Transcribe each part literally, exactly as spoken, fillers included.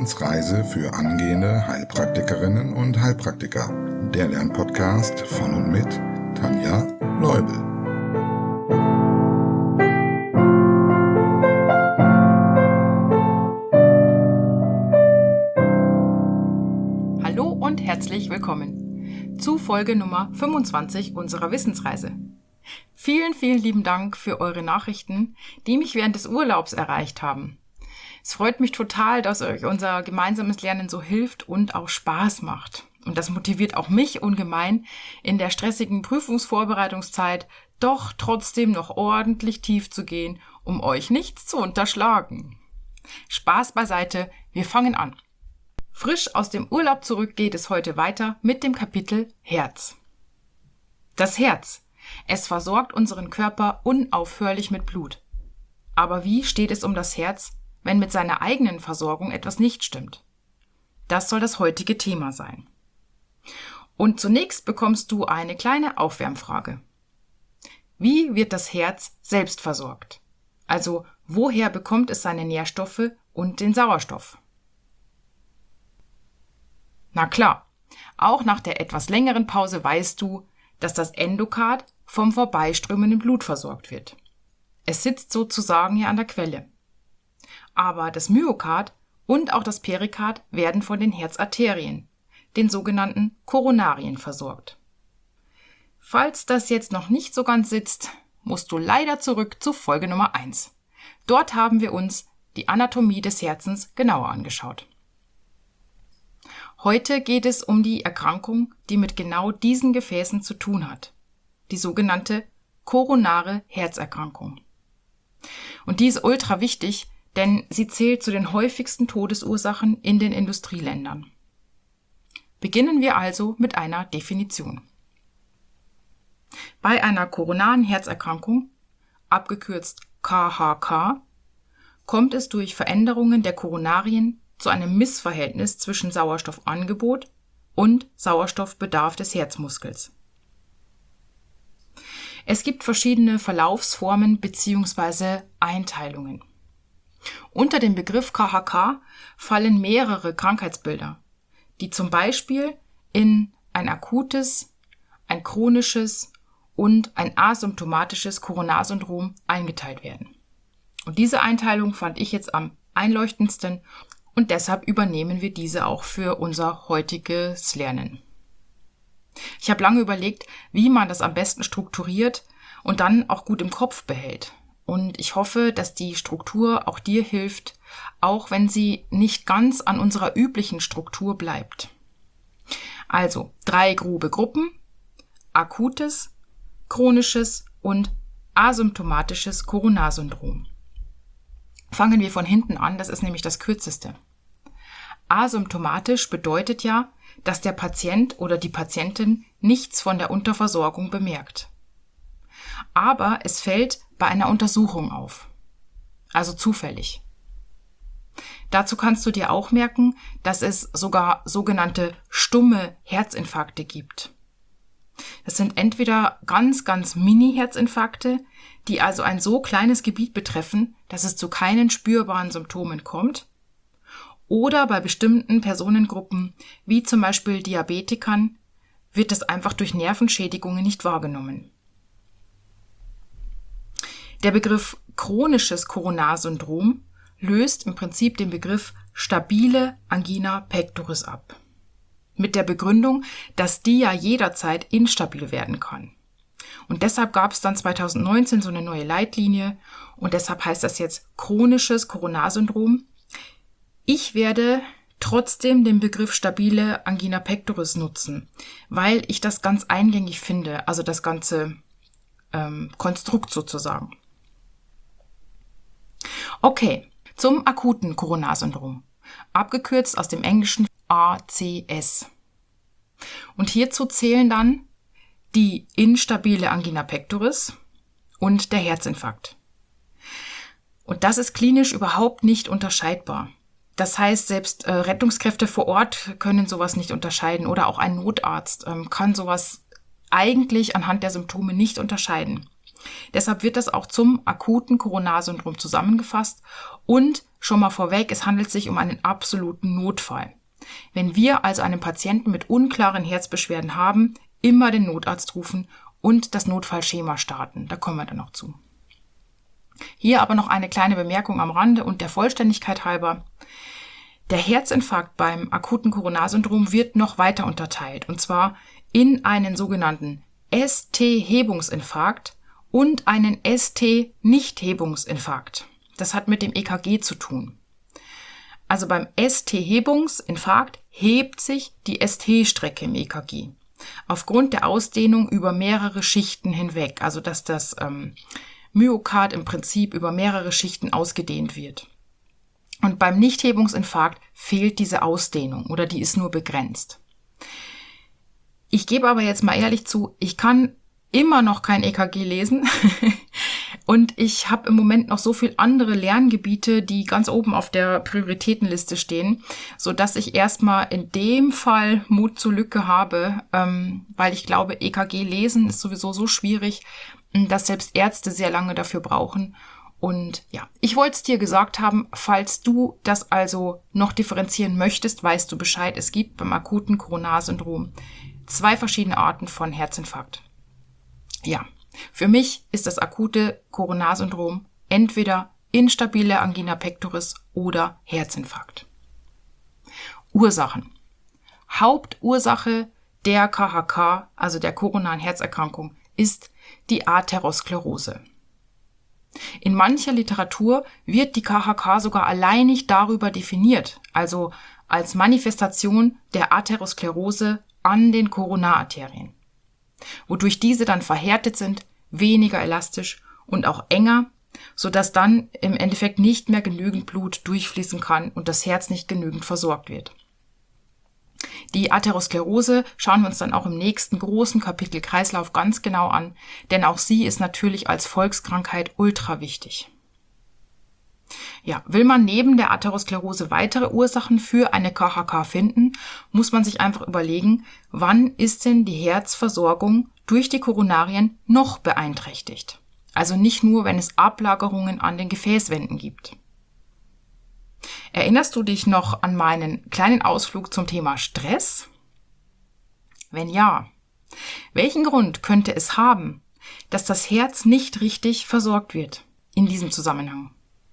Wissensreise für angehende Heilpraktikerinnen und Heilpraktiker. Der Lernpodcast von und mit Tanja Leubel. Hallo und herzlich willkommen zu Folge Nummer fünfundzwanzig unserer Wissensreise. Vielen, vielen lieben Dank für eure Nachrichten, die mich während des Urlaubs erreicht haben. Es freut mich total, dass euch unser gemeinsames Lernen so hilft und auch Spaß macht. Und das motiviert auch mich ungemein, in der stressigen Prüfungsvorbereitungszeit doch trotzdem noch ordentlich tief zu gehen, um euch nichts zu unterschlagen. Spaß beiseite, wir fangen an. Frisch aus dem Urlaub zurück geht es heute weiter mit dem Kapitel Herz. Das Herz. Es versorgt unseren Körper unaufhörlich mit Blut. Aber wie steht es um das Herz, wenn mit seiner eigenen Versorgung etwas nicht stimmt? Das soll das heutige Thema sein. Und zunächst bekommst du eine kleine Aufwärmfrage. Wie wird das Herz selbst versorgt? Also, woher bekommt es seine Nährstoffe und den Sauerstoff? Na klar, auch nach der etwas längeren Pause weißt du, dass das Endokard vom vorbeiströmenden Blut versorgt wird. Es sitzt sozusagen hier an der Quelle. Aber das Myokard und auch das Perikard werden von den Herzarterien, den sogenannten Koronarien, versorgt. Falls das jetzt noch nicht so ganz sitzt, musst du leider zurück zu Folge Nummer eins. Dort haben wir uns die Anatomie des Herzens genauer angeschaut. Heute geht es um die Erkrankung, die mit genau diesen Gefäßen zu tun hat, die sogenannte koronare Herzerkrankung. Und die ist ultra wichtig, denn sie zählt zu den häufigsten Todesursachen in den Industrieländern. Beginnen wir also mit einer Definition. Bei einer koronaren Herzerkrankung, abgekürzt K H K, kommt es durch Veränderungen der Koronarien zu einem Missverhältnis zwischen Sauerstoffangebot und Sauerstoffbedarf des Herzmuskels. Es gibt verschiedene Verlaufsformen bzw. Einteilungen. Unter dem Begriff K H K fallen mehrere Krankheitsbilder, die zum Beispiel in ein akutes, ein chronisches und ein asymptomatisches Koronarsyndrom eingeteilt werden. Und diese Einteilung fand ich jetzt am einleuchtendsten und deshalb übernehmen wir diese auch für unser heutiges Lernen. Ich habe lange überlegt, wie man das am besten strukturiert und dann auch gut im Kopf behält. Und ich hoffe, dass die Struktur auch dir hilft, auch wenn sie nicht ganz an unserer üblichen Struktur bleibt. Also drei grobe Gruppen: akutes, chronisches und asymptomatisches Koronarsyndrom. Fangen wir von hinten an, das ist nämlich das kürzeste. Asymptomatisch bedeutet ja, dass der Patient oder die Patientin nichts von der Unterversorgung bemerkt. Aber es fällt bei einer Untersuchung auf, also zufällig. Dazu kannst du dir auch merken, dass es sogar sogenannte stumme Herzinfarkte gibt. Das sind entweder ganz, ganz Mini-Herzinfarkte, die also ein so kleines Gebiet betreffen, dass es zu keinen spürbaren Symptomen kommt, oder bei bestimmten Personengruppen, wie zum Beispiel Diabetikern, wird es einfach durch Nervenschädigungen nicht wahrgenommen. Der Begriff chronisches Koronarsyndrom löst im Prinzip den Begriff stabile Angina pectoris ab. Mit der Begründung, dass die ja jederzeit instabil werden kann. Und deshalb gab es dann zweitausendneunzehn so eine neue Leitlinie und deshalb heißt das jetzt chronisches Koronarsyndrom. Ich werde trotzdem den Begriff stabile Angina pectoris nutzen, weil ich das ganz eingängig finde, also das ganze ähm, Konstrukt sozusagen. Okay, zum akuten Koronarsyndrom, abgekürzt aus dem Englischen A C S. Und hierzu zählen dann die instabile Angina pectoris und der Herzinfarkt. Und das ist klinisch überhaupt nicht unterscheidbar. Das heißt, selbst äh, Rettungskräfte vor Ort können sowas nicht unterscheiden oder auch ein Notarzt ähm, kann sowas eigentlich anhand der Symptome nicht unterscheiden. Deshalb wird das auch zum akuten Coronarsyndrom zusammengefasst und schon mal vorweg, es handelt sich um einen absoluten Notfall. Wenn wir also einen Patienten mit unklaren Herzbeschwerden haben, immer den Notarzt rufen und das Notfallschema starten. Da kommen wir dann noch zu. Hier aber noch eine kleine Bemerkung am Rande und der Vollständigkeit halber. Der Herzinfarkt beim akuten Coronarsyndrom wird noch weiter unterteilt, und zwar in einen sogenannten S T-Hebungsinfarkt und einen S T-Nicht-Hebungsinfarkt. Das hat mit dem E K G zu tun. Also beim S T-Hebungsinfarkt hebt sich die S T-Strecke im E K G aufgrund der Ausdehnung über mehrere Schichten hinweg, also dass das ähm, Myokard im Prinzip über mehrere Schichten ausgedehnt wird. Und beim Nichthebungsinfarkt fehlt diese Ausdehnung oder die ist nur begrenzt. Ich gebe aber jetzt mal ehrlich zu, ich kann immer noch kein E K G lesen und ich habe im Moment noch so viel andere Lerngebiete, die ganz oben auf der Prioritätenliste stehen, so dass ich erstmal in dem Fall Mut zur Lücke habe, ähm, weil ich glaube, E K G lesen ist sowieso so schwierig, dass selbst Ärzte sehr lange dafür brauchen. Und ja, ich wollte es dir gesagt haben, falls du das also noch differenzieren möchtest, weißt du Bescheid, es gibt beim akuten Coronarsyndrom zwei verschiedene Arten von Herzinfarkt. Ja, für mich ist das akute Coronarsyndrom entweder instabile Angina pectoris oder Herzinfarkt. Ursachen. Hauptursache der K H K, also der koronaren Herzerkrankung, ist die Atherosklerose. In mancher Literatur wird die K H K sogar alleinig darüber definiert, also als Manifestation der Atherosklerose an den Koronararterien, wodurch diese dann verhärtet sind, weniger elastisch und auch enger, sodass dann im Endeffekt nicht mehr genügend Blut durchfließen kann und das Herz nicht genügend versorgt wird. Die Atherosklerose schauen wir uns dann auch im nächsten großen Kapitel Kreislauf ganz genau an, denn auch sie ist natürlich als Volkskrankheit ultra wichtig. Ja, will man neben der Atherosklerose weitere Ursachen für eine K H K finden, muss man sich einfach überlegen, wann ist denn die Herzversorgung durch die Koronarien noch beeinträchtigt? Also nicht nur, wenn es Ablagerungen an den Gefäßwänden gibt. Erinnerst du dich noch an meinen kleinen Ausflug zum Thema Stress? Wenn ja, welchen Grund könnte es haben, dass das Herz nicht richtig versorgt wird in diesem Zusammenhang?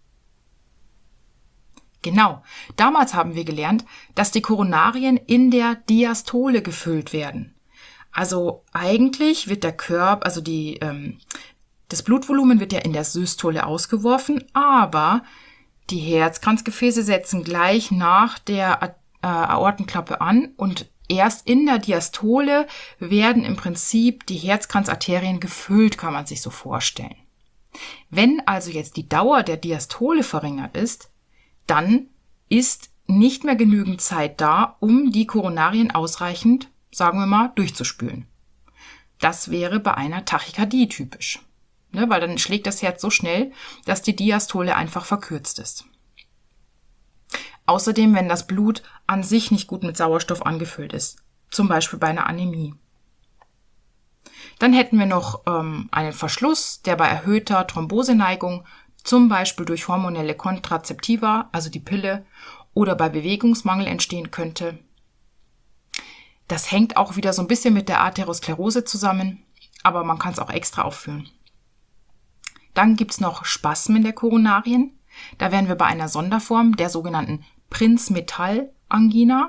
Genau, damals haben wir gelernt, dass die Koronarien in der Diastole gefüllt werden. Also eigentlich wird der Körper, also die, ähm, das Blutvolumen wird ja in der Systole ausgeworfen, aber die Herzkranzgefäße setzen gleich nach der äh, Aortenklappe an und erst in der Diastole werden im Prinzip die Herzkranzarterien gefüllt, kann man sich so vorstellen. Wenn also jetzt die Dauer der Diastole verringert ist, dann ist nicht mehr genügend Zeit da, um die Koronarien ausreichend, sagen wir mal, durchzuspülen. Das wäre bei einer Tachykardie typisch, ne, weil dann schlägt das Herz so schnell, dass die Diastole einfach verkürzt ist. Außerdem, wenn das Blut an sich nicht gut mit Sauerstoff angefüllt ist, zum Beispiel bei einer Anämie. Dann hätten wir noch ähm, einen Verschluss, der bei erhöhter Thromboseneigung, zum Beispiel durch hormonelle Kontrazeptiva, also die Pille, oder bei Bewegungsmangel entstehen könnte. Das hängt auch wieder so ein bisschen mit der Atherosklerose zusammen, aber man kann es auch extra aufführen. Dann gibt es noch Spasmen der Koronarien. Da wären wir bei einer Sonderform der sogenannten Prinzmetall-Angina.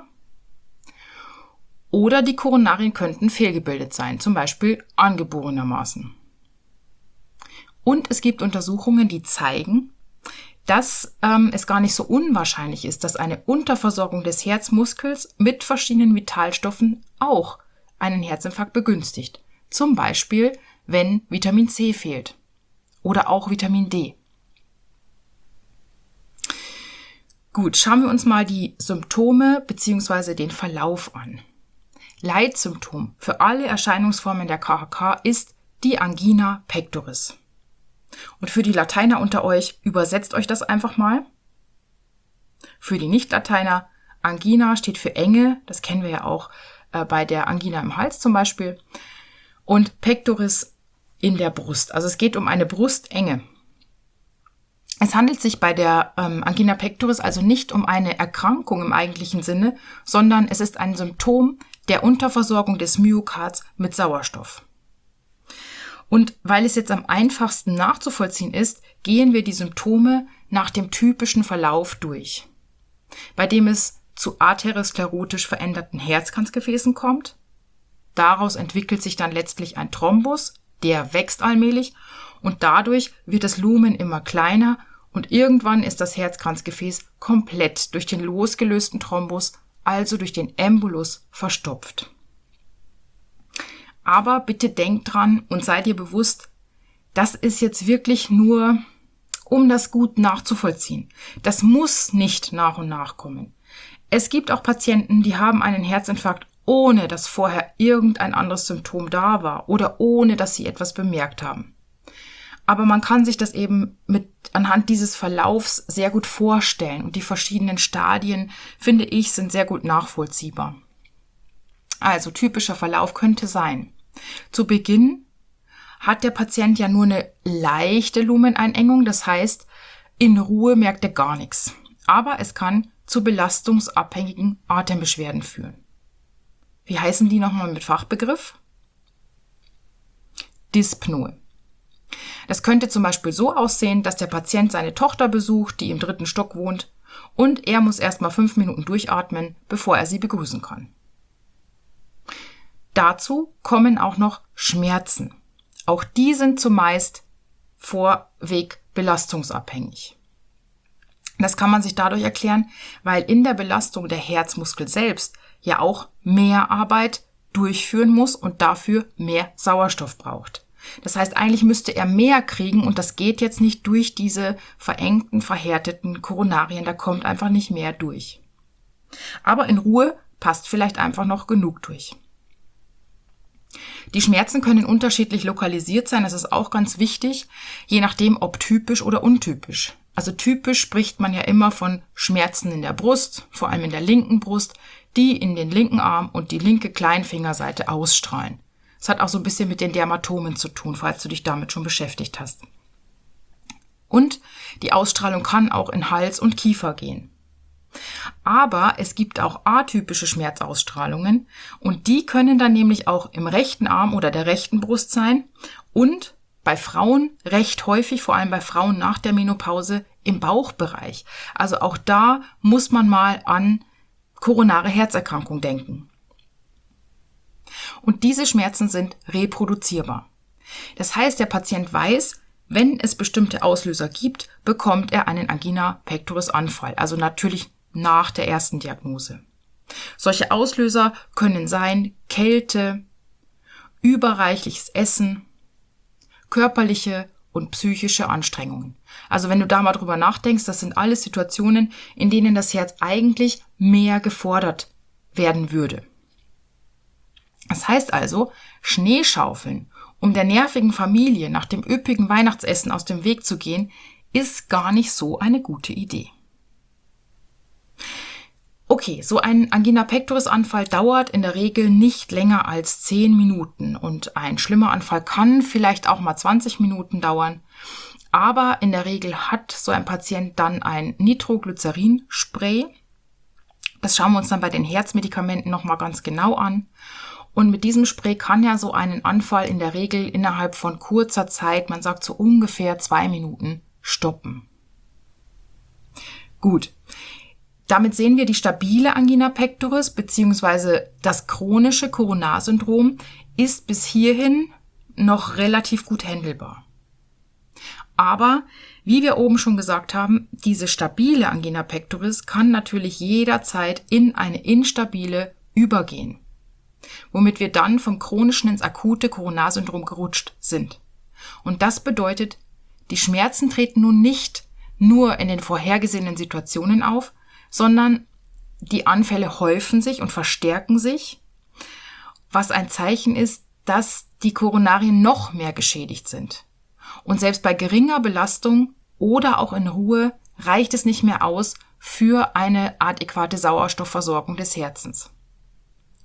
Oder die Koronarien könnten fehlgebildet sein, zum Beispiel angeborenermaßen. Und es gibt Untersuchungen, die zeigen, dass ähm, es gar nicht so unwahrscheinlich ist, dass eine Unterversorgung des Herzmuskels mit verschiedenen Vitalstoffen auch einen Herzinfarkt begünstigt. Zum Beispiel, wenn Vitamin C fehlt oder auch Vitamin D. Gut, schauen wir uns mal die Symptome bzw. den Verlauf an. Leitsymptom für alle Erscheinungsformen der K H K ist die Angina pectoris. Und für die Lateiner unter euch, übersetzt euch das einfach mal. Für die Nicht-Lateiner, Angina steht für Enge, das kennen wir ja auch äh, bei der Angina im Hals zum Beispiel. Und pectoris in der Brust. Also es geht um eine Brustenge. Es handelt sich bei der ähm, Angina pectoris also nicht um eine Erkrankung im eigentlichen Sinne, sondern es ist ein Symptom der Unterversorgung des Myokards mit Sauerstoff. Und weil es jetzt am einfachsten nachzuvollziehen ist, gehen wir die Symptome nach dem typischen Verlauf durch, bei dem es zu arteriosklerotisch veränderten Herzkranzgefäßen kommt. Daraus entwickelt sich dann letztlich ein Thrombus, der wächst allmählich und dadurch wird das Lumen immer kleiner und irgendwann ist das Herzkranzgefäß komplett durch den losgelösten Thrombus, also durch den Embolus, verstopft. Aber bitte denkt dran und seid ihr bewusst, das ist jetzt wirklich nur, um das gut nachzuvollziehen. Das muss nicht nach und nach kommen. Es gibt auch Patienten, die haben einen Herzinfarkt, ohne dass vorher irgendein anderes Symptom da war oder ohne dass sie etwas bemerkt haben. Aber man kann sich das eben mit anhand dieses Verlaufs sehr gut vorstellen und die verschiedenen Stadien, finde ich, sind sehr gut nachvollziehbar. Also typischer Verlauf könnte sein: Zu Beginn hat der Patient ja nur eine leichte Lumeneinengung, das heißt, in Ruhe merkt er gar nichts. Aber es kann zu belastungsabhängigen Atembeschwerden führen. Wie heißen die nochmal mit Fachbegriff? Dyspnoe. Das könnte zum Beispiel so aussehen, dass der Patient seine Tochter besucht, die im dritten Stock wohnt, und er muss erst mal fünf Minuten durchatmen, bevor er sie begrüßen kann. Dazu kommen auch noch Schmerzen. Auch die sind zumeist vorweg belastungsabhängig. Das kann man sich dadurch erklären, weil in der Belastung der Herzmuskel selbst ja auch mehr Arbeit durchführen muss und dafür mehr Sauerstoff braucht. Das heißt, eigentlich müsste er mehr kriegen und das geht jetzt nicht durch diese verengten, verhärteten Koronarien, da kommt einfach nicht mehr durch. Aber in Ruhe passt vielleicht einfach noch genug durch. Die Schmerzen können unterschiedlich lokalisiert sein, das ist auch ganz wichtig, je nachdem ob typisch oder untypisch. Also typisch spricht man ja immer von Schmerzen in der Brust, vor allem in der linken Brust, die in den linken Arm und die linke Kleinfingerseite ausstrahlen. Das hat auch so ein bisschen mit den Dermatomen zu tun, falls du dich damit schon beschäftigt hast. Und die Ausstrahlung kann auch in Hals und Kiefer gehen. Aber es gibt auch atypische Schmerzausstrahlungen und die können dann nämlich auch im rechten Arm oder der rechten Brust sein und bei Frauen recht häufig, vor allem bei Frauen nach der Menopause, im Bauchbereich. Also auch da muss man mal an koronare Herzerkrankung denken. Und diese Schmerzen sind reproduzierbar. Das heißt, der Patient weiß, wenn es bestimmte Auslöser gibt, bekommt er einen Angina pectoris Anfall, also natürlich nach der ersten Diagnose. Solche Auslöser können sein Kälte, überreichliches Essen, körperliche und psychische Anstrengungen. Also wenn du da mal drüber nachdenkst, das sind alles Situationen, in denen das Herz eigentlich mehr gefordert werden würde. Das heißt also, Schneeschaufeln, um der nervigen Familie nach dem üppigen Weihnachtsessen aus dem Weg zu gehen, ist gar nicht so eine gute Idee. Okay, so ein Angina pectoris Anfall dauert in der Regel nicht länger als zehn Minuten und ein schlimmer Anfall kann vielleicht auch mal zwanzig Minuten dauern. Aber in der Regel hat so ein Patient dann ein Nitroglycerin-Spray. Das schauen wir uns dann bei den Herzmedikamenten nochmal ganz genau an. Und mit diesem Spray kann ja so einen Anfall in der Regel innerhalb von kurzer Zeit, man sagt so ungefähr zwei Minuten, stoppen. Gut. Damit sehen wir, die stabile Angina pectoris bzw. das chronische Koronarsyndrom ist bis hierhin noch relativ gut handelbar. Aber, wie wir oben schon gesagt haben, diese stabile Angina pectoris kann natürlich jederzeit in eine instabile übergehen, womit wir dann vom chronischen ins akute Koronarsyndrom gerutscht sind. Und das bedeutet, die Schmerzen treten nun nicht nur in den vorhergesehenen Situationen auf, sondern die Anfälle häufen sich und verstärken sich, was ein Zeichen ist, dass die Koronarien noch mehr geschädigt sind. Und selbst bei geringer Belastung oder auch in Ruhe reicht es nicht mehr aus für eine adäquate Sauerstoffversorgung des Herzens.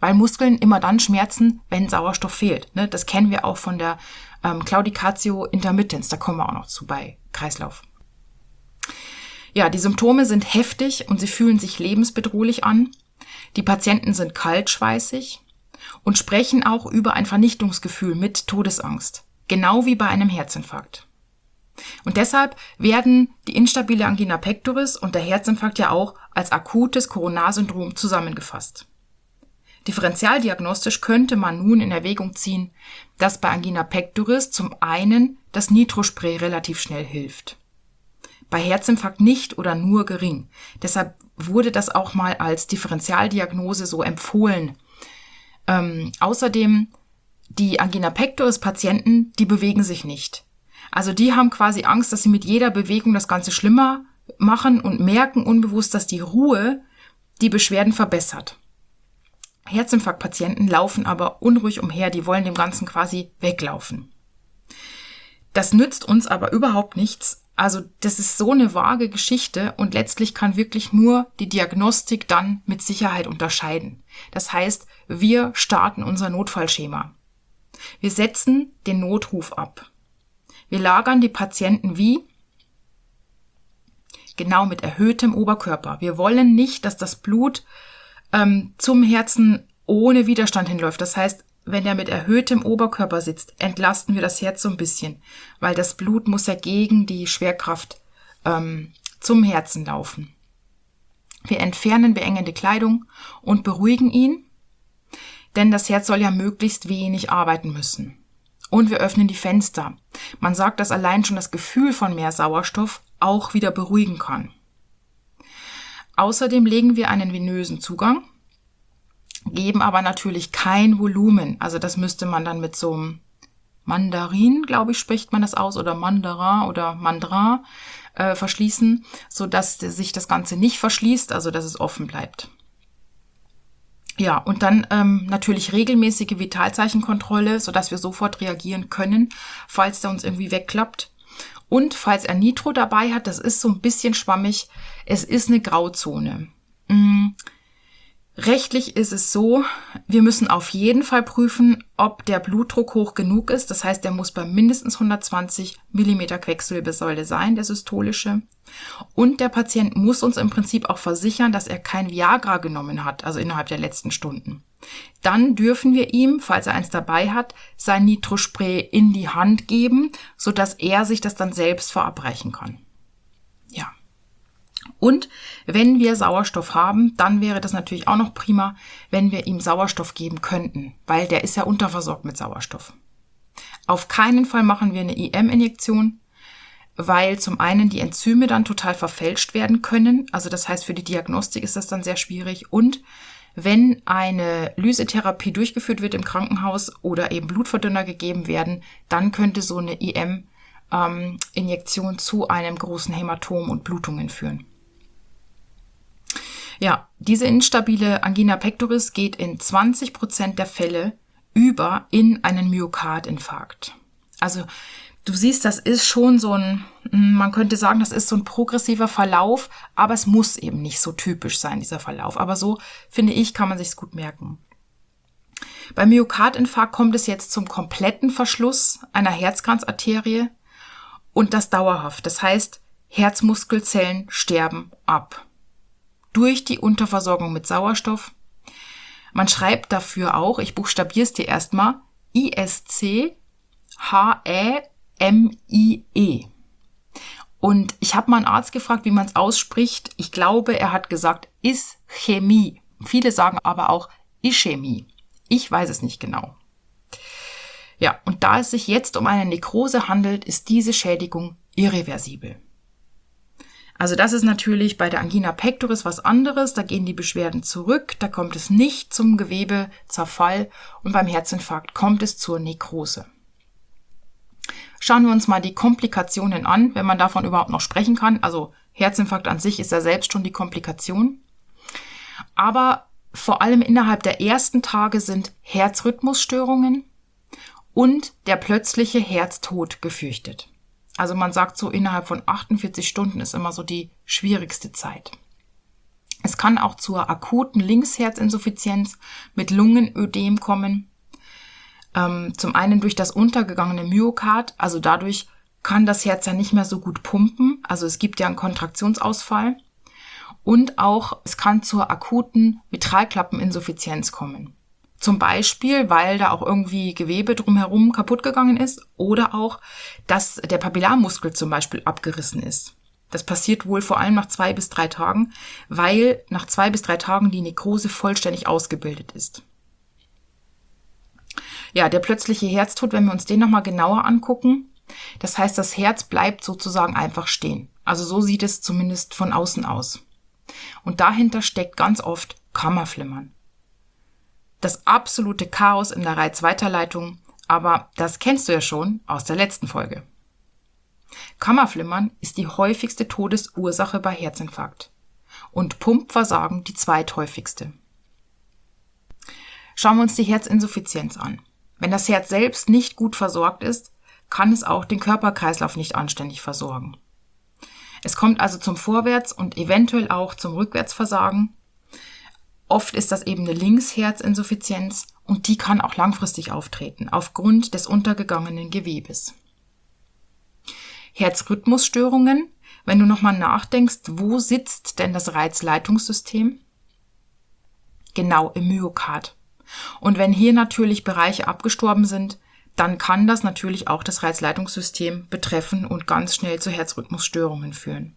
weil Muskeln immer dann schmerzen, wenn Sauerstoff fehlt. Ne? Das kennen wir auch von der ähm, Claudicatio intermittens, da kommen wir auch noch zu bei Kreislauf. Ja, die Symptome sind heftig und sie fühlen sich lebensbedrohlich an. Die Patienten sind kaltschweißig und sprechen auch über ein Vernichtungsgefühl mit Todesangst, genau wie bei einem Herzinfarkt. Und deshalb werden die instabile Angina pectoris und der Herzinfarkt ja auch als akutes Koronarsyndrom zusammengefasst. Differentialdiagnostisch könnte man nun in Erwägung ziehen, dass bei Angina pectoris zum einen das Nitrospray relativ schnell hilft. Bei Herzinfarkt nicht oder nur gering. Deshalb wurde das auch mal als Differentialdiagnose so empfohlen. Ähm, außerdem die Angina pectoris Patienten, die bewegen sich nicht. Also die haben quasi Angst, dass sie mit jeder Bewegung das Ganze schlimmer machen und merken unbewusst, dass die Ruhe die Beschwerden verbessert. Herzinfarktpatienten laufen aber unruhig umher, die wollen dem Ganzen quasi weglaufen. Das nützt uns aber überhaupt nichts. Also das ist so eine vage Geschichte und letztlich kann wirklich nur die Diagnostik dann mit Sicherheit unterscheiden. Das heißt, wir starten unser Notfallschema. Wir setzen den Notruf ab. Wir lagern die Patienten wie? Genau mit erhöhtem Oberkörper. Wir wollen nicht, dass das Blut ähm, zum Herzen ohne Widerstand hinläuft. Das heißt, wenn er mit erhöhtem Oberkörper sitzt, entlasten wir das Herz so ein bisschen, weil das Blut muss ja gegen die Schwerkraft ähm, zum Herzen laufen. Wir entfernen beengende Kleidung und beruhigen ihn, denn das Herz soll ja möglichst wenig arbeiten müssen. Und wir öffnen die Fenster. Man sagt, dass allein schon das Gefühl von mehr Sauerstoff auch wieder beruhigen kann. Außerdem legen wir einen venösen Zugang, geben aber natürlich kein Volumen. Also das müsste man dann mit so einem Mandarin, glaube ich, spricht man das aus, oder Mandarin oder Mandrin äh, verschließen, sodass sich das Ganze nicht verschließt, also dass es offen bleibt. Ja, und dann ähm, natürlich regelmäßige Vitalzeichenkontrolle, sodass wir sofort reagieren können, falls der uns irgendwie wegklappt. Und falls er Nitro dabei hat, das ist so ein bisschen schwammig, es ist eine Grauzone. Mhm. Rechtlich ist es so, wir müssen auf jeden Fall prüfen, ob der Blutdruck hoch genug ist. Das heißt, der muss bei mindestens hundertzwanzig Millimeter Quecksilbersäule sein, der systolische. Und der Patient muss uns im Prinzip auch versichern, dass er kein Viagra genommen hat, also innerhalb der letzten Stunden. Dann dürfen wir ihm, falls er eins dabei hat, sein Nitrospray in die Hand geben, sodass er sich das dann selbst verabreichen kann. Ja. Und wenn wir Sauerstoff haben, dann wäre das natürlich auch noch prima, wenn wir ihm Sauerstoff geben könnten, weil der ist ja unterversorgt mit Sauerstoff. Auf keinen Fall machen wir eine I M-Injektion, weil zum einen die Enzyme dann total verfälscht werden können. Also das heißt, für die Diagnostik ist das dann sehr schwierig. Und wenn eine Lysetherapie durchgeführt wird im Krankenhaus oder eben Blutverdünner gegeben werden, dann könnte so eine I M-Injektion zu einem großen Hämatom und Blutungen führen. Ja, diese instabile Angina pectoris geht in zwanzig Prozent der Fälle über in einen Myokardinfarkt. Also du siehst, das ist schon so ein, man könnte sagen, das ist so ein progressiver Verlauf, aber es muss eben nicht so typisch sein, dieser Verlauf. Aber so, finde ich, kann man sich's gut merken. Beim Myokardinfarkt kommt es jetzt zum kompletten Verschluss einer Herzkranzarterie und das dauerhaft. Das heißt, Herzmuskelzellen sterben ab. Durch die Unterversorgung mit Sauerstoff. Man schreibt dafür auch, ich buchstabiere es dir erstmal, I S C H E M I E. Und ich habe mal einen Arzt gefragt, wie man es ausspricht. Ich glaube, er hat gesagt Ischämie. Viele sagen aber auch Ischämie. Ich weiß es nicht genau. Ja, und da es sich jetzt um eine Nekrose handelt, ist diese Schädigung irreversibel. Also das ist natürlich bei der Angina pectoris was anderes, da gehen die Beschwerden zurück, da kommt es nicht zum Gewebezerfall und beim Herzinfarkt kommt es zur Nekrose. Schauen wir uns mal die Komplikationen an, wenn man davon überhaupt noch sprechen kann. Also Herzinfarkt an sich ist ja selbst schon die Komplikation. Aber vor allem innerhalb der ersten Tage sind Herzrhythmusstörungen und der plötzliche Herztod gefürchtet. Also man sagt so, innerhalb von achtundvierzig Stunden ist immer so die schwierigste Zeit. Es kann auch zur akuten Linksherzinsuffizienz mit Lungenödem kommen. Ähm, zum einen durch das untergegangene Myokard, also dadurch kann das Herz ja nicht mehr so gut pumpen, also es gibt ja einen Kontraktionsausfall. Und auch es kann zur akuten Mitralklappeninsuffizienz kommen. Zum Beispiel, weil da auch irgendwie Gewebe drumherum kaputt gegangen ist oder auch, dass der Papillarmuskel zum Beispiel abgerissen ist. Das passiert wohl vor allem nach zwei bis drei Tagen, weil nach zwei bis drei Tagen die Nekrose vollständig ausgebildet ist. Ja, der plötzliche Herztod, wenn wir uns den nochmal genauer angucken, das heißt, das Herz bleibt sozusagen einfach stehen. Also so sieht es zumindest von außen aus. Und dahinter steckt ganz oft Kammerflimmern. Das absolute Chaos in der Reizweiterleitung, aber das kennst du ja schon aus der letzten Folge. Kammerflimmern ist die häufigste Todesursache bei Herzinfarkt und Pumpversagen die zweithäufigste. Schauen wir uns die Herzinsuffizienz an. Wenn das Herz selbst nicht gut versorgt ist, kann es auch den Körperkreislauf nicht anständig versorgen. Es kommt also zum Vorwärts- und eventuell auch zum Rückwärtsversagen. Oft ist das eben eine Linksherzinsuffizienz und die kann auch langfristig auftreten, aufgrund des untergegangenen Gewebes. Herzrhythmusstörungen, wenn du nochmal nachdenkst, wo sitzt denn das Reizleitungssystem? Genau im Myokard. Und wenn hier natürlich Bereiche abgestorben sind, dann kann das natürlich auch das Reizleitungssystem betreffen und ganz schnell zu Herzrhythmusstörungen führen.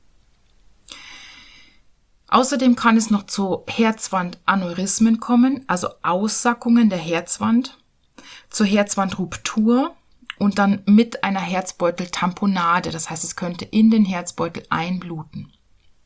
Außerdem kann es noch zu Herzwandaneurysmen kommen, also Aussackungen der Herzwand, zur Herzwandruptur und dann mit einer Herzbeuteltamponade, das heißt, es könnte in den Herzbeutel einbluten.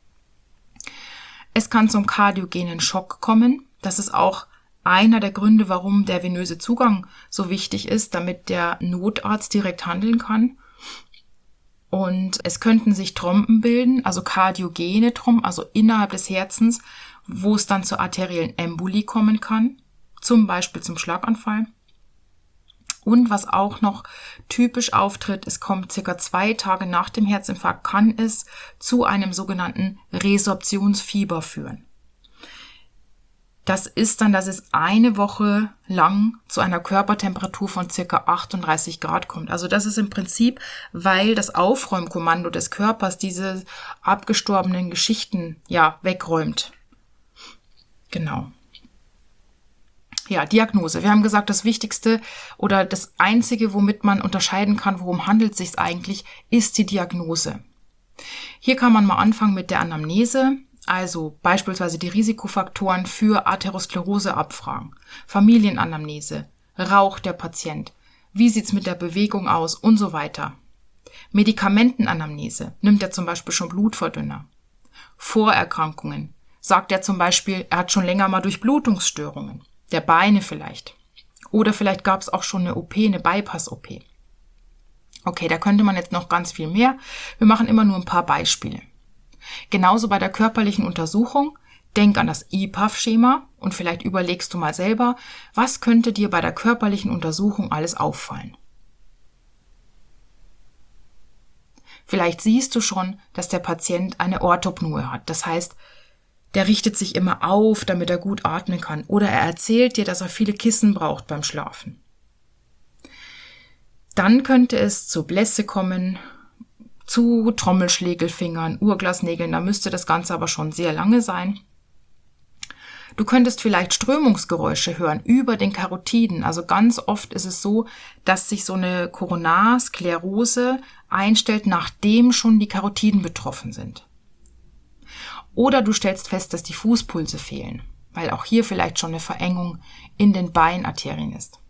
Es kann zum kardiogenen Schock kommen, das ist auch einer der Gründe, warum der venöse Zugang so wichtig ist, damit der Notarzt direkt handeln kann. Und es könnten sich Tromben bilden, also kardiogene Tromben, also innerhalb des Herzens, wo es dann zur arteriellen Embolie kommen kann, zum Beispiel zum Schlaganfall. Und was auch noch typisch auftritt, es kommt circa zwei Tage nach dem Herzinfarkt, kann es zu einem sogenannten Resorptionsfieber führen. Das ist dann, dass es eine Woche lang zu einer Körpertemperatur von circa achtunddreißig Grad kommt. Also das ist im Prinzip, weil das Aufräumkommando des Körpers diese abgestorbenen Geschichten ja wegräumt. Genau. Ja, Diagnose. Wir haben gesagt, das Wichtigste oder das Einzige, womit man unterscheiden kann, worum handelt es sich eigentlich, ist die Diagnose. Hier kann man mal anfangen mit der Anamnese. Also beispielsweise die Risikofaktoren für Atherosklerose abfragen, Familienanamnese, raucht der Patient, wie sieht's mit der Bewegung aus und so weiter. Medikamentenanamnese, nimmt er zum Beispiel schon Blutverdünner. Vorerkrankungen, sagt er zum Beispiel, er hat schon länger mal Durchblutungsstörungen, der Beine vielleicht. Oder vielleicht gab es auch schon eine O P, eine Bypass-O P. Okay, da könnte man jetzt noch ganz viel mehr. Wir machen immer nur ein paar Beispiele. Genauso bei der körperlichen Untersuchung, denk an das I P A F-Schema und vielleicht überlegst du mal selber, was könnte dir bei der körperlichen Untersuchung alles auffallen. Vielleicht siehst du schon, dass der Patient eine Orthopnoe hat, das heißt, der richtet sich immer auf, damit er gut atmen kann, oder er erzählt dir, dass er viele Kissen braucht beim Schlafen. Dann könnte es zu Blässe kommen, zu Trommelschlägelfingern, Uhrglasnägeln, da müsste das Ganze aber schon sehr lange sein. Du könntest vielleicht Strömungsgeräusche hören über den Karotiden. Also ganz oft ist es so, dass sich so eine Koronarsklerose einstellt, nachdem schon die Karotiden betroffen sind. Oder du stellst fest, dass die Fußpulse fehlen, weil auch hier vielleicht schon eine Verengung in den Beinarterien ist.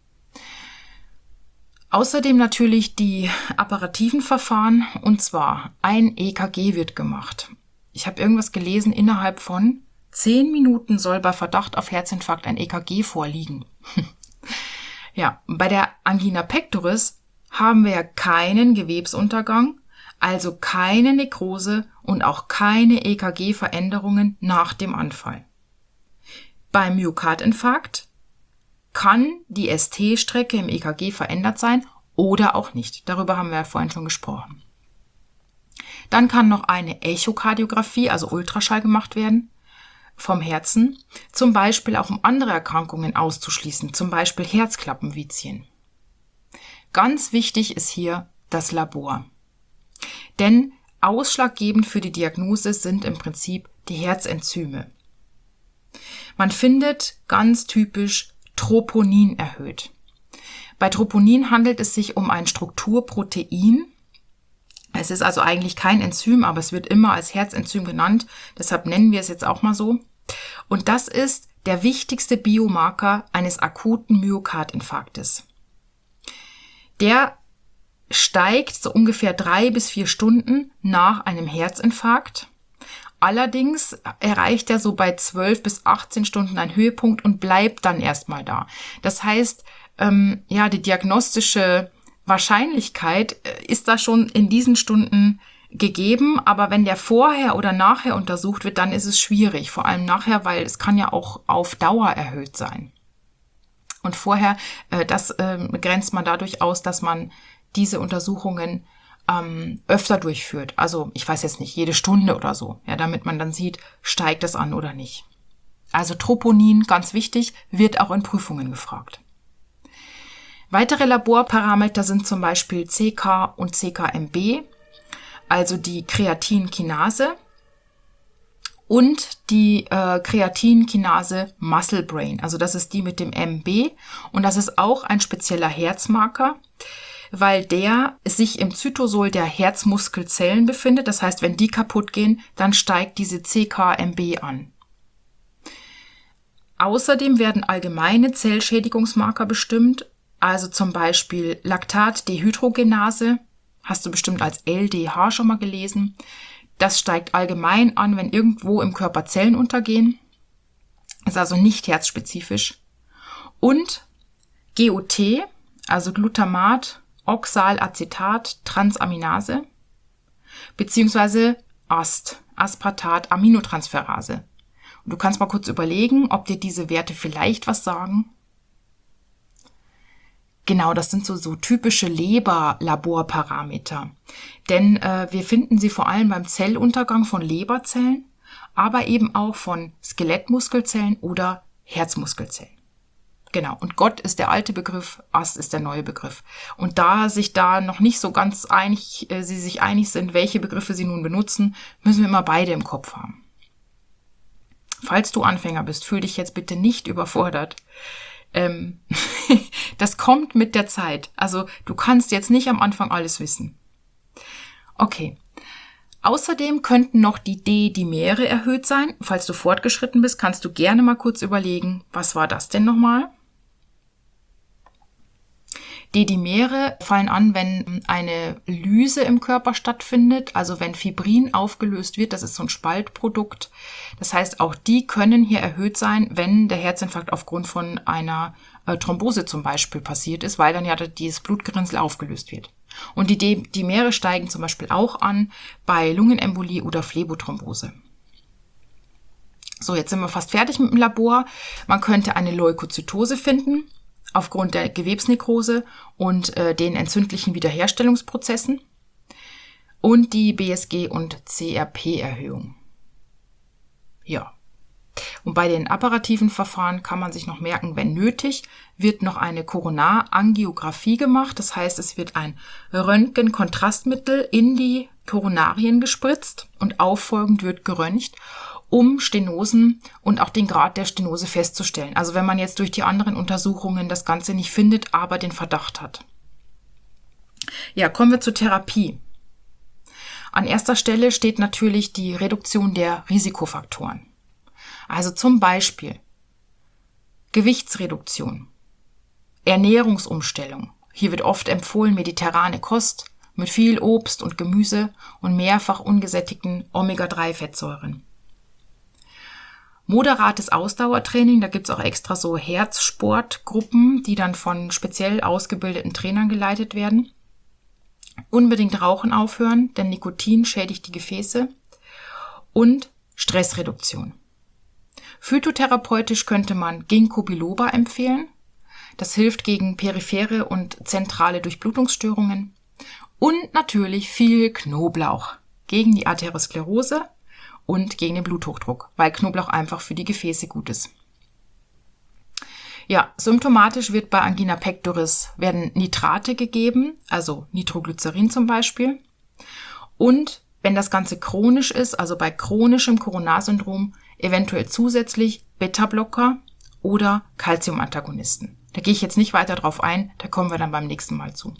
Außerdem natürlich die apparativen Verfahren, und zwar ein E K G wird gemacht. Ich habe irgendwas gelesen, innerhalb von zehn Minuten soll bei Verdacht auf Herzinfarkt ein E K G vorliegen. Ja, bei der Angina pectoris haben wir ja keinen Gewebsuntergang, also keine Nekrose und auch keine E K G-Veränderungen nach dem Anfall. Beim Myokardinfarkt kann die S T-Strecke im E K G verändert sein oder auch nicht. Darüber haben wir ja vorhin schon gesprochen. Dann kann noch eine Echokardiographie, also Ultraschall, gemacht werden vom Herzen, zum Beispiel auch um andere Erkrankungen auszuschließen, zum Beispiel Herzklappenvizien. Ganz wichtig ist hier das Labor. Denn ausschlaggebend für die Diagnose sind im Prinzip die Herzenzyme. Man findet ganz typisch Troponin erhöht. Bei Troponin handelt es sich um ein Strukturprotein. Es ist also eigentlich kein Enzym, aber es wird immer als Herzenzym genannt. Deshalb nennen wir es jetzt auch mal so. Und das ist der wichtigste Biomarker eines akuten Myokardinfarktes. Der steigt so ungefähr drei bis vier Stunden nach einem Herzinfarkt. Allerdings erreicht er so bei zwölf bis achtzehn Stunden einen Höhepunkt und bleibt dann erstmal da. Das heißt, ähm, ja, die diagnostische Wahrscheinlichkeit ist da schon in diesen Stunden gegeben, aber wenn der vorher oder nachher untersucht wird, dann ist es schwierig, vor allem nachher, weil es kann ja auch auf Dauer erhöht sein. Und vorher, äh, das äh, grenzt man dadurch aus, dass man diese Untersuchungen ähm, öfter durchführt. Also ich weiß jetzt nicht, jede Stunde oder so, ja, damit man dann sieht, steigt es an oder nicht. Also Troponin, ganz wichtig, wird auch in Prüfungen gefragt. Weitere Laborparameter sind zum Beispiel C K und C K M B, also die Kreatinkinase und die äh, Kreatinkinase Muscle Brain, also das ist die mit dem M B und das ist auch ein spezieller Herzmarker, weil der sich im Zytosol der Herzmuskelzellen befindet. Das heißt, wenn die kaputt gehen, dann steigt diese C K M B an. Außerdem werden allgemeine Zellschädigungsmarker bestimmt, also zum Beispiel Laktatdehydrogenase, hast du bestimmt als L D H schon mal gelesen. Das steigt allgemein an, wenn irgendwo im Körper Zellen untergehen. Ist also nicht herzspezifisch. Und G O T, also Glutamat, Oxalacetat, Transaminase, beziehungsweise A S T, Aspartat-Aminotransferase. Und du kannst mal kurz überlegen, ob dir diese Werte vielleicht was sagen. Genau, das sind so, so typische Leberlaborparameter. Denn äh, wir finden sie vor allem beim Zelluntergang von Leberzellen, aber eben auch von Skelettmuskelzellen oder Herzmuskelzellen. Genau, und Gott ist der alte Begriff, Ast ist der neue Begriff. Und da sich da noch nicht so ganz einig, äh, sie sich einig sind, welche Begriffe sie nun benutzen, müssen wir immer beide im Kopf haben. Falls du Anfänger bist, fühl dich jetzt bitte nicht überfordert. Ähm, das kommt mit der Zeit. Also du kannst jetzt nicht am Anfang alles wissen. Okay. Außerdem könnten noch die D-Dimere erhöht sein. Falls du fortgeschritten bist, kannst du gerne mal kurz überlegen, was war das denn nochmal? D-Dimere fallen an, wenn eine Lyse im Körper stattfindet, also wenn Fibrin aufgelöst wird, das ist so ein Spaltprodukt. Das heißt, auch die können hier erhöht sein, wenn der Herzinfarkt aufgrund von einer äh, Thrombose zum Beispiel passiert ist, weil dann ja dieses Blutgerinnsel aufgelöst wird. Und die D-Dimere steigen zum Beispiel auch an bei Lungenembolie oder Phlebothrombose. So, jetzt sind wir fast fertig mit dem Labor. Man könnte eine Leukozytose finden, aufgrund der Gewebsnekrose und äh, den entzündlichen Wiederherstellungsprozessen und die B S G- und C R P-Erhöhung. Ja, und bei den apparativen Verfahren kann man sich noch merken, wenn nötig, wird noch eine Koronarangiographie gemacht. Das heißt, es wird ein Röntgenkontrastmittel in die Koronarien gespritzt und auffolgend wird geröntgt, um Stenosen und auch den Grad der Stenose festzustellen. Also wenn man jetzt durch die anderen Untersuchungen das Ganze nicht findet, aber den Verdacht hat. Ja, kommen wir zur Therapie. An erster Stelle steht natürlich die Reduktion der Risikofaktoren. Also zum Beispiel Gewichtsreduktion, Ernährungsumstellung. Hier wird oft empfohlen mediterrane Kost mit viel Obst und Gemüse und mehrfach ungesättigten Omega drei Fettsäuren. Moderates Ausdauertraining, da gibt's auch extra so Herzsportgruppen, die dann von speziell ausgebildeten Trainern geleitet werden. Unbedingt Rauchen aufhören, denn Nikotin schädigt die Gefäße. Und Stressreduktion. Phytotherapeutisch könnte man Ginkgo biloba empfehlen. Das hilft gegen periphere und zentrale Durchblutungsstörungen. Und natürlich viel Knoblauch. gegen die Arteriosklerose und gegen den Bluthochdruck, weil Knoblauch einfach für die Gefäße gut ist. Ja, symptomatisch wird bei Angina pectoris werden Nitrate gegeben, also Nitroglycerin zum Beispiel. Und wenn das Ganze chronisch ist, also bei chronischem Coronarsyndrom, eventuell zusätzlich Beta-Blocker oder Calcium-Antagonisten. Da gehe ich jetzt nicht weiter drauf ein, da kommen wir dann beim nächsten Mal zu.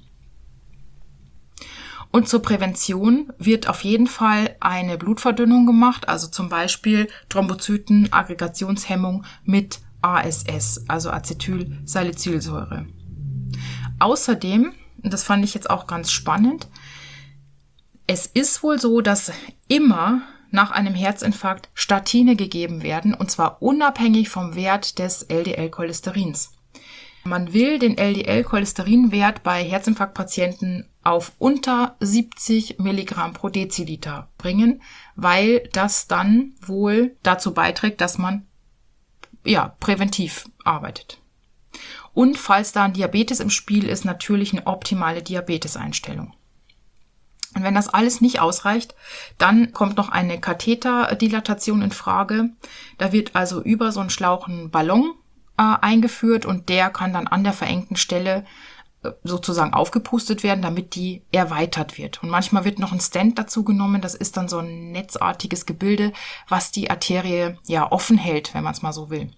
Und zur Prävention wird auf jeden Fall eine Blutverdünnung gemacht, also zum Beispiel Thrombozytenaggregationshemmung mit A S S, also Acetylsalicylsäure. Außerdem, und das fand ich jetzt auch ganz spannend, es ist wohl so, dass immer nach einem Herzinfarkt Statine gegeben werden, und zwar unabhängig vom Wert des L D L-Cholesterins. Man will den L D L-Cholesterinwert bei Herzinfarktpatienten auf unter siebzig Milligramm pro Deziliter bringen, weil das dann wohl dazu beiträgt, dass man ja präventiv arbeitet. Und falls da ein Diabetes im Spiel ist, natürlich eine optimale Diabeteseinstellung. Und wenn das alles nicht ausreicht, dann kommt noch eine Katheterdilatation in Frage. Da wird also über so einen Schlauch ein Ballon äh, eingeführt und der kann dann an der verengten Stelle äh, sozusagen aufgepustet werden, damit die erweitert wird. Und manchmal wird noch ein Stent dazu genommen. Das ist dann so ein netzartiges Gebilde, was die Arterie ja offen hält, wenn man es mal so will.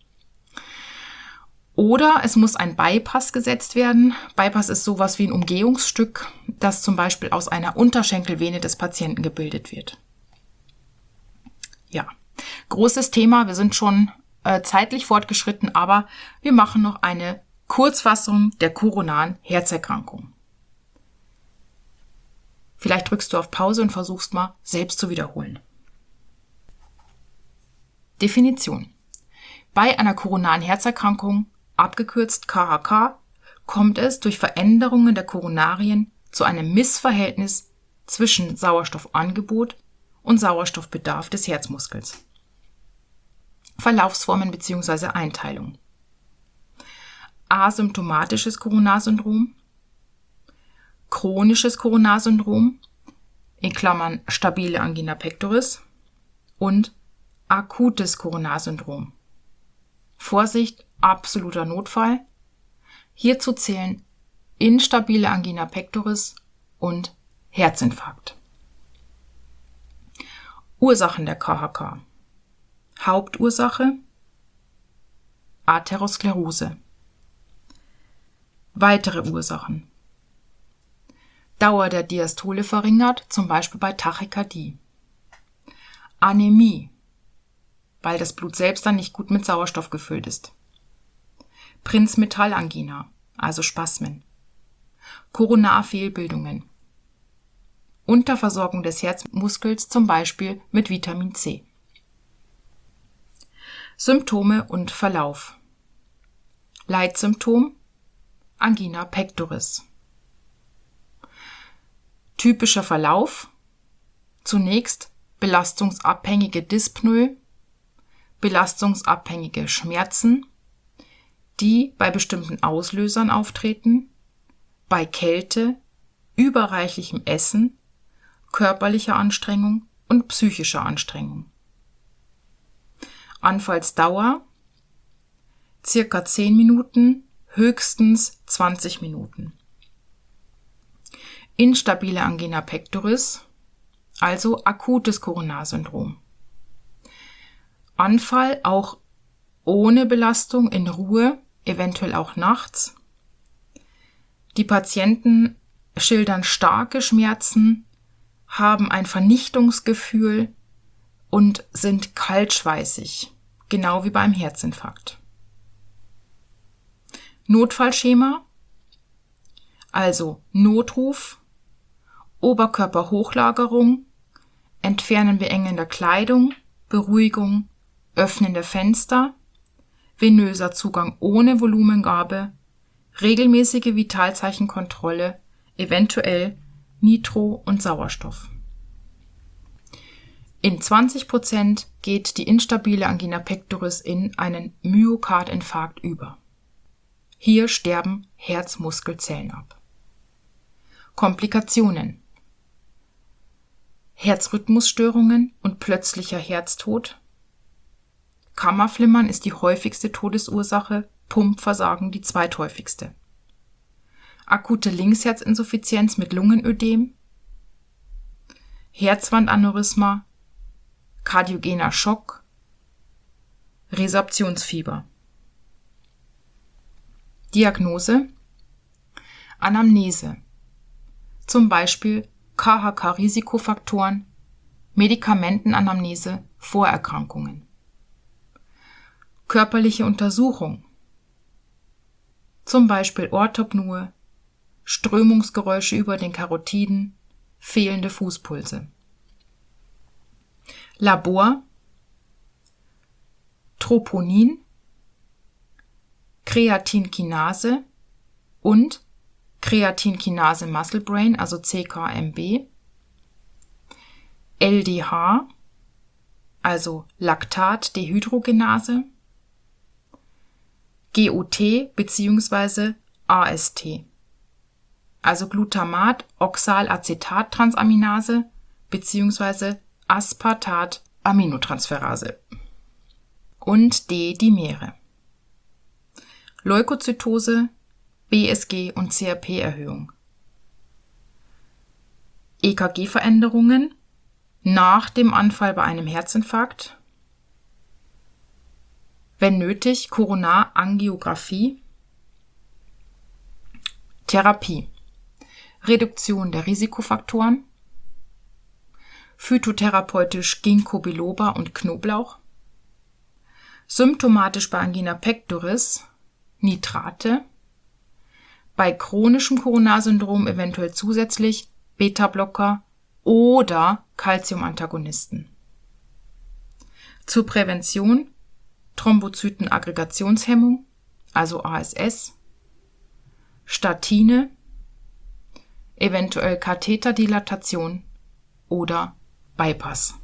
Oder es muss ein Bypass gesetzt werden. Bypass ist sowas wie ein Umgehungsstück, das zum Beispiel aus einer Unterschenkelvene des Patienten gebildet wird. Ja, großes Thema. Wir sind schon äh, zeitlich fortgeschritten, aber wir machen noch eine Kurzfassung der koronaren Herzerkrankung. Vielleicht drückst du auf Pause und versuchst mal selbst zu wiederholen. Definition. Bei einer koronaren Herzerkrankung, abgekürzt K H K, kommt es durch Veränderungen der Koronarien zu einem Missverhältnis zwischen Sauerstoffangebot und Sauerstoffbedarf des Herzmuskels. Verlaufsformen bzw. Einteilung. Asymptomatisches Koronarsyndrom, chronisches Koronarsyndrom, in Klammern stabile Angina pectoris, und akutes Koronarsyndrom. Vorsicht, absoluter Notfall. Hierzu zählen instabile Angina pectoris und Herzinfarkt. Ursachen der K H K. Hauptursache Arteriosklerose. Weitere Ursachen. Dauer der Diastole verringert, zum Beispiel bei Tachykardie. Anämie, weil das Blut selbst dann nicht gut mit Sauerstoff gefüllt ist. Prinzmetallangina, also Spasmen. Koronarfehlbildungen. Unterversorgung des Herzmuskels, zum Beispiel mit Vitamin C. Symptome und Verlauf. Leitsymptom Angina pectoris. Typischer Verlauf: zunächst belastungsabhängige Dyspnoe, belastungsabhängige Schmerzen, die bei bestimmten Auslösern auftreten, bei Kälte, überreichlichem Essen, körperlicher Anstrengung und psychischer Anstrengung. Anfallsdauer circa zehn Minuten, höchstens zwanzig Minuten. Instabile Angina pectoris, also akutes Koronarsyndrom. Anfall auch ohne Belastung in Ruhe, eventuell auch nachts. Die Patienten schildern starke Schmerzen, haben ein Vernichtungsgefühl und sind kaltschweißig, genau wie beim Herzinfarkt. Notfallschema, also Notruf, Oberkörperhochlagerung, Entfernen beengender Kleidung, Beruhigung, Öffnen der Fenster, venöser Zugang ohne Volumengabe, regelmäßige Vitalzeichenkontrolle, eventuell Nitro und Sauerstoff. In zwanzig Prozent geht die instabile Angina pectoris in einen Myokardinfarkt über. Hier sterben Herzmuskelzellen ab. Komplikationen. Herzrhythmusstörungen und plötzlicher Herztod. Kammerflimmern ist die häufigste Todesursache, Pumpversagen die zweithäufigste. Akute Linksherzinsuffizienz mit Lungenödem, Herzwandaneurysma, kardiogener Schock, Resorptionsfieber. Diagnose: Anamnese, zum Beispiel K H K-Risikofaktoren, Medikamentenanamnese, Vorerkrankungen. Körperliche Untersuchung, zum Beispiel Orthopnoe, Strömungsgeräusche über den Karotiden, fehlende Fußpulse. Labor: Troponin, Kreatinkinase und Kreatinkinase Muscle Brain, also C K M B, L D H, also Laktatdehydrogenase, G O T bzw. A S T, also Glutamat-Oxalacetat-Transaminase bzw. Aspartat-Aminotransferase und D-Dimere. Leukozytose, B S G und C R P-Erhöhung. E K G-Veränderungen nach dem Anfall bei einem Herzinfarkt. Wenn nötig, Koronarangiographie. Therapie: Reduktion der Risikofaktoren, phytotherapeutisch Ginkgo biloba und Knoblauch, symptomatisch bei Angina pectoris Nitrate, bei chronischem Koronarsyndrom eventuell zusätzlich Beta-Blocker oder Calciumantagonisten. Zur Prävention Thrombozytenaggregationshemmung, also A S S, Statine, eventuell Katheterdilatation oder Bypass.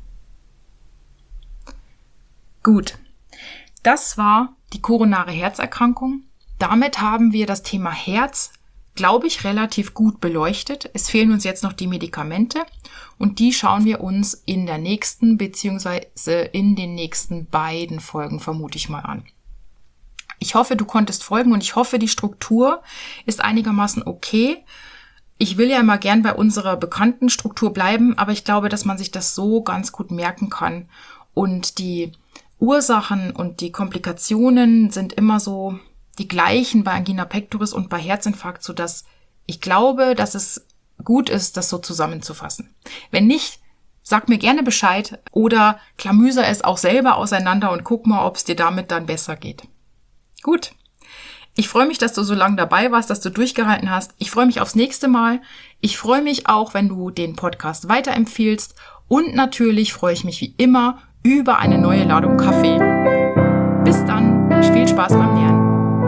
Gut, das war die koronare Herzerkrankung. Damit haben wir das Thema Herz, glaube ich, relativ gut beleuchtet. Es fehlen uns jetzt noch die Medikamente und die schauen wir uns in der nächsten bzw. in den nächsten beiden Folgen, vermute ich mal, an. Ich hoffe, du konntest folgen und ich hoffe, die Struktur ist einigermaßen okay. Ich will ja immer gern bei unserer bekannten Struktur bleiben, aber ich glaube, dass man sich das so ganz gut merken kann. Und die Ursachen und die Komplikationen sind immer so die gleichen bei Angina pectoris und bei Herzinfarkt, sodass ich glaube, dass es gut ist, das so zusammenzufassen. Wenn nicht, sag mir gerne Bescheid oder klamüser es auch selber auseinander und guck mal, ob es dir damit dann besser geht. Gut, ich freue mich, dass du so lange dabei warst, dass du durchgehalten hast. Ich freue mich aufs nächste Mal. Ich freue mich auch, wenn du den Podcast weiterempfiehlst. Und natürlich freue ich mich wie immer über eine neue Ladung Kaffee. Bis dann, viel Spaß beim Lernen.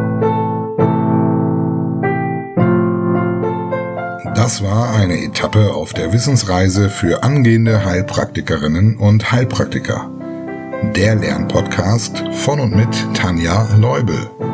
Das war eine Etappe auf der Wissensreise für angehende Heilpraktikerinnen und Heilpraktiker. Der Lernpodcast von und mit Tanja Leubel.